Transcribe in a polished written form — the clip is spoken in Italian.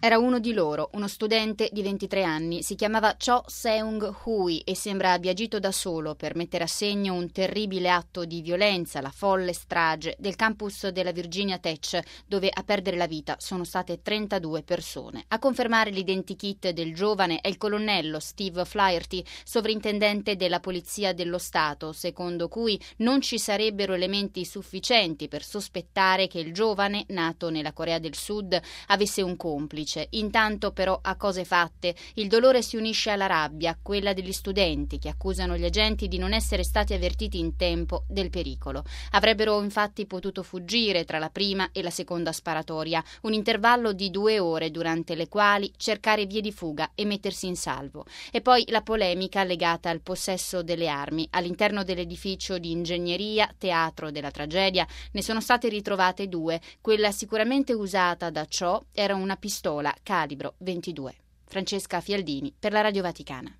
Era uno di loro, uno studente di 23 anni, si chiamava Cho Seung-hui e sembra abbia agito da solo per mettere a segno un terribile atto di violenza, la folle strage del campus della Virginia Tech, dove a perdere la vita sono state 32 persone. A confermare l'identikit del giovane è il colonnello Steve Flaherty, sovrintendente della Polizia dello Stato, secondo cui non ci sarebbero elementi sufficienti per sospettare che il giovane, nato nella Corea del Sud, avesse un complice. Intanto però, a cose fatte, il dolore si unisce alla rabbia, quella degli studenti che accusano gli agenti di non essere stati avvertiti in tempo del pericolo. Avrebbero infatti potuto fuggire tra la prima e la seconda sparatoria, un intervallo di 2 ore durante le quali cercare vie di fuga e mettersi in salvo. E poi la polemica legata al possesso delle armi. All'interno dell'edificio di ingegneria, teatro della tragedia, ne sono state ritrovate 2. Quella sicuramente usata da Cho era una pistola calibro 22. Francesca Fialdini per la Radio Vaticana.